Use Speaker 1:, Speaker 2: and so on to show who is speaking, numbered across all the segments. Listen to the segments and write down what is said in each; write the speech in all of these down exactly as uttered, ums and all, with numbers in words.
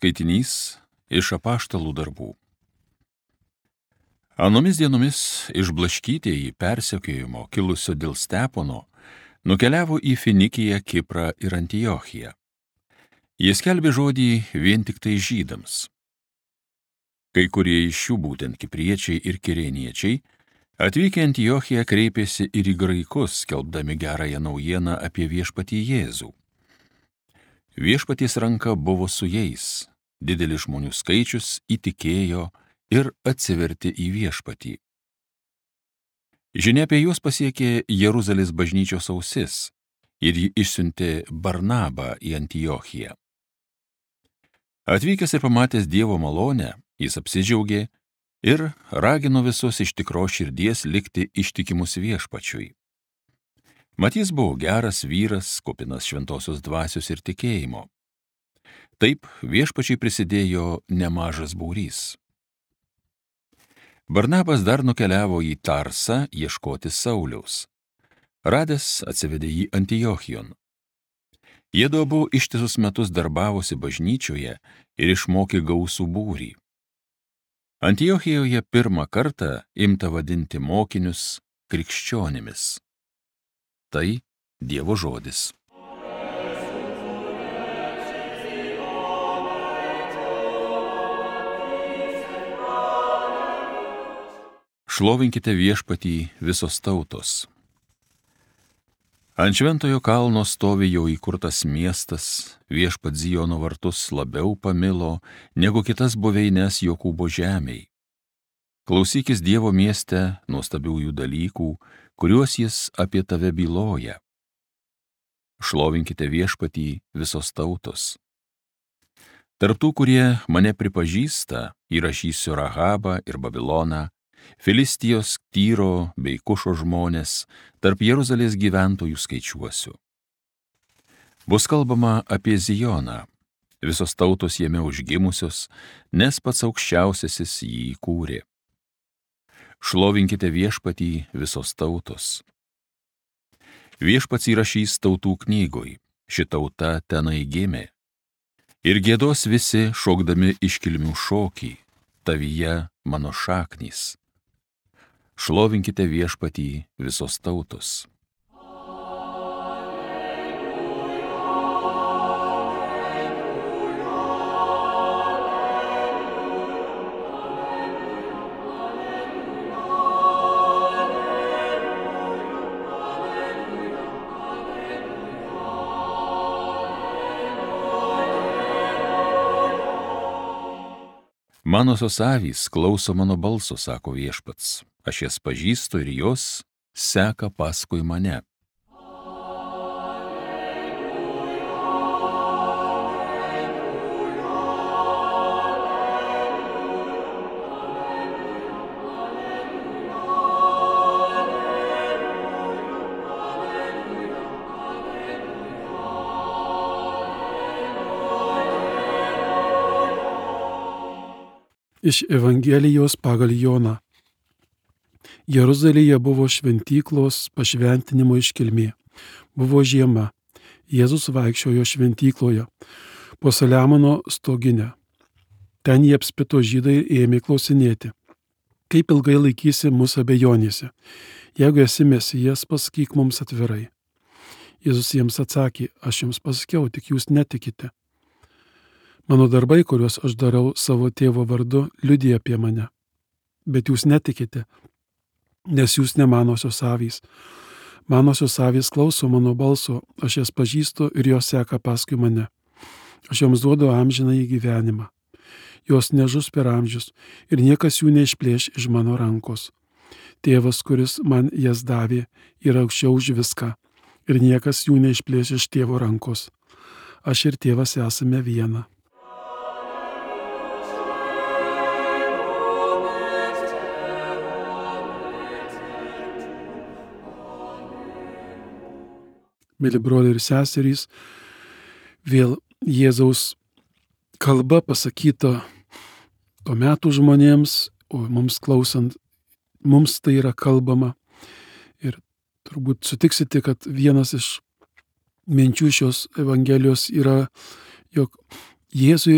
Speaker 1: Skaitinys iš apaštalų darbų. Anomis dienomis išblaškytieji persekiojimo kilusio dėl Stepono nukeliavo į Finikiją, Kiprą ir Antiochiją. Jie skelbė žodį vien tik tai žydams. Kai kurie iš jų, būtent kipriečiai ir kirėniečiai, atvykę į Antiochiją kreipėsi ir į graikus, skelbdami gerąją naujieną apie viešpatį Jėzų. Viešpaties ranka buvo su jais, didelis žmonių skaičius įtikėjo ir atsivertė į viešpatį. Žinia apie juos pasiekė Jeruzalės bažnyčios ausis ir ji išsiuntė Barnabą į Antiochiją. Atvykęs ir pamatęs Dievo malonę, jis apsidžiaugė ir ragino visus iš tikros širdies likti ištikimus viešpačiui. Mat jis buvo geras vyras, kupinas šventosios dvasios ir tikėjimo. Taip viešpačiai prisidėjo nemažas būrys. Barnabas dar nukeliavo į Tarsą ieškoti Sauliaus. Radęs atsivedė jį Antiochijon. Jiedu abu ištisus metus darbavosi bažnyčioje ir išmokė gausų būrį. Antiochijoje pirmą kartą imta vadinti mokinius krikščionimis. Tai Dievo žodis. Šlovinkite viešpatį visos tautos. Ant šventojo kalno stovi jau įkurtas miestas, viešpat Ziono vartus labiau pamilo, negu kitas buveines Jokūbo žemėj. Klausykis Dievo mieste nuostabiųjų dalykų, kuriuos jis apie tave byloja. Šlovinkite viešpatį visos tautos. Tarp tų, kurie mane pripažįsta, įrašysiu Rahabą ir Babiloną, Filistijos, Tyro bei Kušo žmonės, tarp Jeruzalės gyventojų skaičiuosiu. Bus kalbama apie Zioną, visos tautos jame užgimusios, nes pats aukščiausiasis jį įkūrė. Šlovinkite viešpatį visos tautos. Viešpats įrašys tautų knygoj, ši tauta tenai gimė. Ir giedos visi šokdami iškilmių šokį, tavyje mano šaknys. Šlovinkite viešpatį visos tautos. Manosios avys klauso mano balso, sako viešpats. Aš jas pažįstu ir jos seka paskui mane.
Speaker 2: Iš Evangelijos pagal Joną. Jeruzalėje buvo šventyklos pašventinimo iškilmė. Buvo žiema. Jėzus vaikščiojo šventykloje po Saliamono stoginę. Ten jį apspito žydai ir ėmė klausinėti. Kaip ilgai laikysi mūsų abejonėse? Jeigu esi Mesijas, pasakyk mums atvirai. Jėzus jiems atsakė, aš jums pasakiau, tik jūs netikite. Mano darbai, kuriuos aš darau savo tėvo vardu, liudija apie mane. Bet jūs netikite, nes jūs ne manosios avys. Manosios avys klauso mano balso, aš jas pažįstu ir jos seka paskui mane. Aš joms duodu amžinąjį gyvenimą. Jos nežus per amžius ir niekas jų neišplėš iš mano rankos. Tėvas, kuris man jas davė, yra aukščiau už viską ir niekas jų neišplėš iš tėvo rankos. Aš ir tėvas esame viena. Mėly broliai ir seserys, vėl Jėzaus kalba pasakyta to metų žmonėms, o mums klausant, mums tai yra kalbama. Ir turbūt sutiksite, kad vienas iš minčių šios Evangelijos yra, jog Jėzui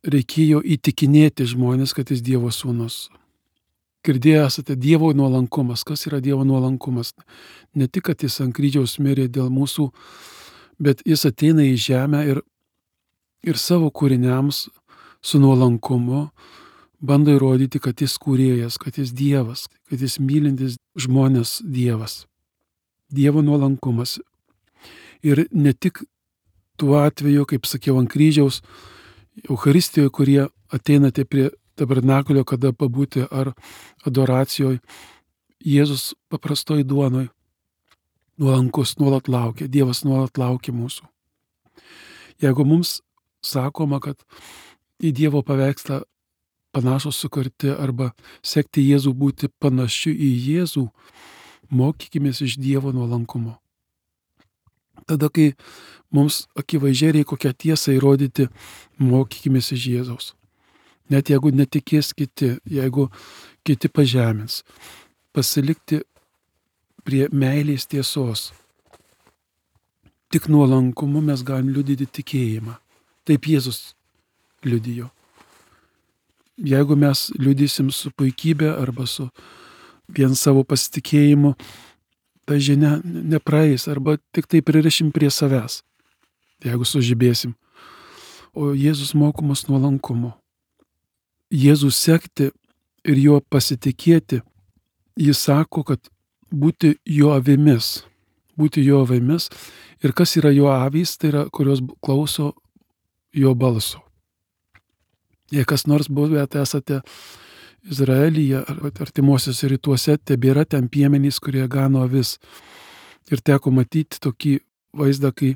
Speaker 2: reikėjo įtikinėti žmonės, kad jis Dievo sūnus. Girdėję esate Dievo nuolankumas. Kas yra Dievo nuolankumas? Ne tik, kad jis ant kryžiaus mirė dėl mūsų, bet jis ateina į žemę ir, ir savo kūriniams su nuolankumu bando įrodyti, kad jis kūrėjas, kad jis Dievas, kad jis mylintis žmonės Dievas. Dievo nuolankumas. Ir ne tik tuo atveju, kaip sakiau, ant kryžiaus, Eucharistijoje, kurie ateinate prie tabernakulio, kada pabūti ar adoracijoje, Jėzus paprastoj duonoj nuolankus nuolat laukia, Dievas nuolat laukia mūsų. Jeigu mums sakoma, kad į Dievo paveikslą panašus sukurti arba sekti Jėzų, būti panašiu į Jėzų, mokykimės iš Dievo nuolankumo. Tada, kai mums akivaizdžiai reikia kokią tiesą įrodyti, mokykimės iš Jėzaus. Net jeigu netikės kiti, jeigu kiti pažemins, pasilikti prie meilės tiesos. Tik nuolankumu mes galim liudyti tikėjimą. Taip Jėzus liudijo. Jeigu mes liudysim su puikybė arba su vien savo pasitikėjimu, ta žinia nepraeis arba tik tai pririšim prie savęs, jeigu sužibėsim. O Jėzus moko mus nuolankumu. Jėzų sekti ir juo pasitikėti, jis sako, kad būti jo avimis, būti jo avimis. Ir kas yra jo avys, tai yra, kurios klauso jo balso. Jei kas nors buvę esate Izraelyje ar artimuosiuose rytuose, tebėra ten piemenys, kurie gano avis. Ir teko matyti tokį vaizdą, kai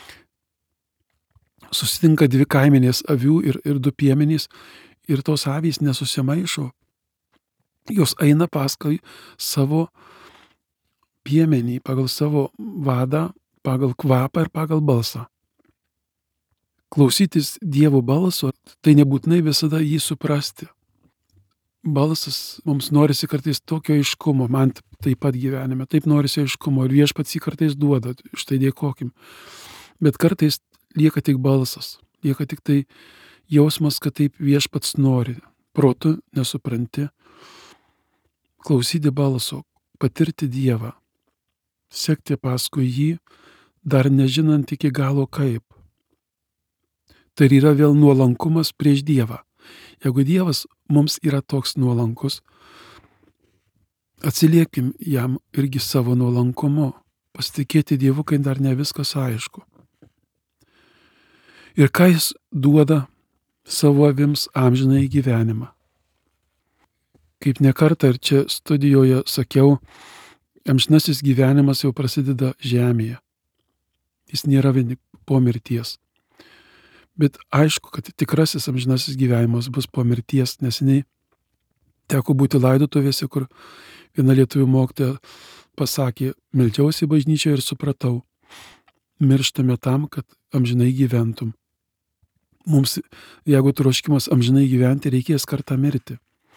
Speaker 2: susitinka dvi kaimenės avių ir, ir du piemenys, ir tos avys nesusimaišo. Jos eina paskui savo piemenį, pagal savo vadą, pagal kvapą ir pagal balsą. Klausytis Dievo balso, tai nebūtinai visada jį suprasti. Balsas mums norisi kartais tokio aiškumo, man taip pat gyvenime, taip norisi aiškumo ir Viešpats jį kartais duoda, štai dėkokim. Bet kartais lieka tik balsas, lieka tik tai jausmas, kad taip Viešpats nori. Protu nesupranti. Klausyti balso, patirti Dievą, sekti paskui jį, dar nežinant iki galo kaip. Tai yra vėl nuolankumas prieš Dievą. Jeigu Dievas mums yra toks nuolankus, atsiliekim jam irgi savo nuolankumu, pasitikėti Dievu, kai dar ne viskas aišku. Ir ką jis duoda savo avims amžinąjį gyvenimą. Kaip nekartą ir čia studijoje sakiau, amžinasis gyvenimas jau prasideda žemėje. Jis nėra vien po mirties. Bet aišku, kad tikrasis amžinasis gyvenimas bus po mirties, neseniai teko būti laidotuvėse, kur viena lietuvių mokytoja pasakė, meldžiausi bažnyčioje ir supratau, mirštame tam, kad amžinai gyventum. Mums, jeigu troškimas amžinai gyventi, reikės kartą mirti.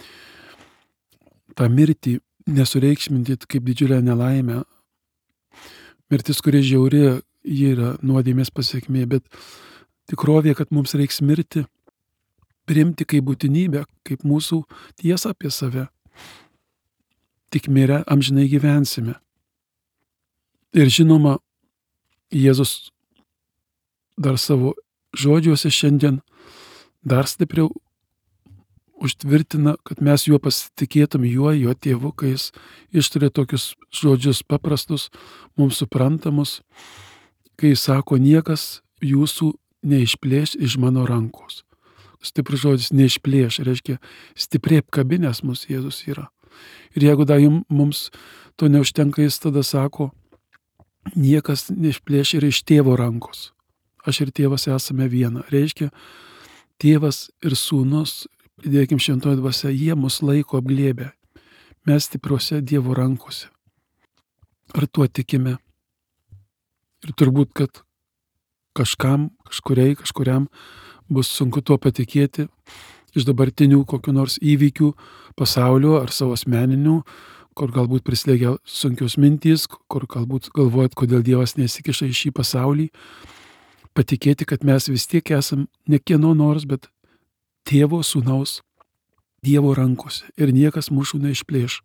Speaker 2: tą mirtį nesureikšminti kaip didžiulę nelaimę. Mirtis, kuri žiauri, ji yra nuodėmės pasiekmė, bet tikrovė, kad mums reiks mirti, priimti kaip būtinybę, kaip mūsų tiesą apie save. Tik mirę amžinai gyvensime. Ir žinoma, Jėzus dar savo žodžiuose šiandien dar stipriau užtvirtina, kad mes juo pasitikėtum, juo, jo tėvu, kai jis ištarė tokius žodžius paprastus, mums suprantamus, kai jis sako, niekas jūsų neišplėš iš mano rankos. Stiprus žodis neišplėš, reiškia stipriai apkabinęs mus Jėzus yra. Ir jeigu dar mums to neužtenka, jis tada sako, niekas neišplėš ir iš tėvo rankos. Aš ir tėvas esame viena. Reiškia, tėvas ir sūnus, pridėkim šventoji dvasia, jie mus laiko apglėbę. Mes stipriuose Dievo rankose. Ar tuo tikime? Ir turbūt, kad kažkam, kažkuriai, kažkuriam bus sunku tuo patikėti iš dabartinių kokių nors įvykių pasaulio ar savo asmeninių, kur galbūt prislėgia sunkios mintys, kur galbūt galvojat, kodėl Dievas nesikiša į šį pasaulį. Patikėti, kad mes vis tiek esam ne kieno nors, bet tėvo, sūnaus, Dievo rankose ir niekas mūsų neišplėš.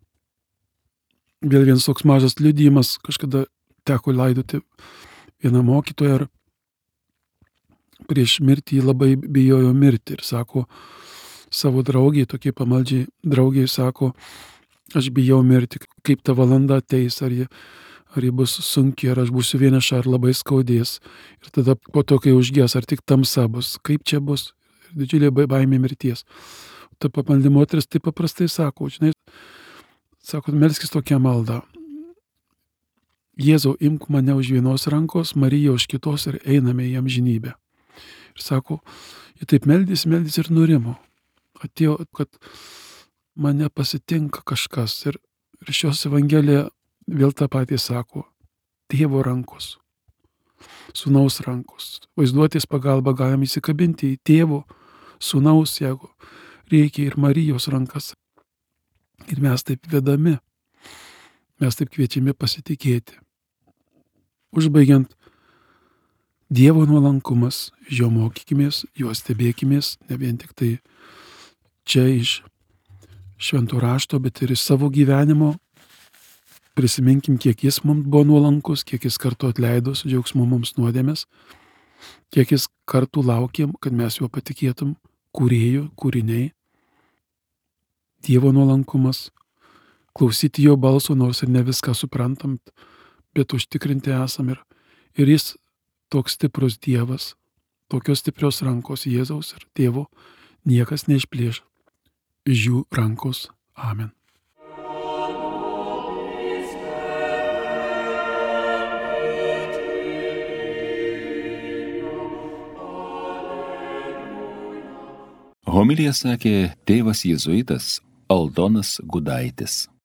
Speaker 2: Vėl vienas toks mažas liudijimas, kažkada teko laidoti vieną mokytoją ir prieš mirtį labai bijojo mirti ir sako savo draugiai, tokie pamaldžiai draugiai, sako, aš bijau mirti, kaip ta valanda ateis, ar ji, ar ji bus sunki, ar aš būsiu vieniša, ar labai skaudės. Ir tada po to, kai užgės, ar tik tamsa bus, kaip čia bus, didžiulė baimė mirties. Ta pamaldi moteris taip paprastai sako, žinai, sako, melskis tokią maldą. Jėzau, imk mane už vienos rankos, Mariją už kitos ir einame į amžinybę. Ir sako, ji taip meldys, meldys ir nurimo. Atėjo, kad mane pasitinka kažkas. Ir, ir šios evangelija vėl tą patį sako. Tėvo rankos, sūnaus rankos. Vaizduotės pagalba galim įsikabinti į tėvo, sūnaus, jeigu reikia, ir Marijos rankas. Ir mes taip vedami, mes taip kviečiami pasitikėti. Užbaigiant, Dievo nuolankumas, jo mokykimės, jo stebėkimės, ne vien tik tai čia iš švento rašto, bet ir iš savo gyvenimo. Prisiminkim, kiek jis mums buvo nuolankus, kiek jis kartu atleido su džiaugsmu mums nuodėmės, kiek jis kartu laukėm, kad mes juo patikėtum, kūrėjų, kūriniai. Dievo nuolankumas, klausyti jo balso, nors ir ne viską suprantam, bet užtikrinti esam ir, ir jis toks stiprus Dievas, tokios stiprios rankos Jėzaus ir Tėvo niekas neišplėš iš jų rankos. Amen.
Speaker 1: Homiliją sakė tėvas jėzuitas Aldonas Gudaitis.